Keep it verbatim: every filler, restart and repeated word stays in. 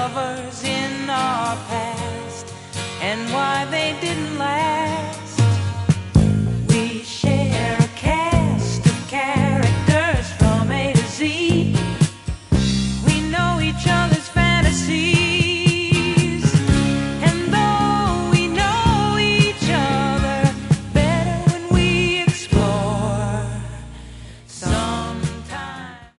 lovers in our past and why they didn't last.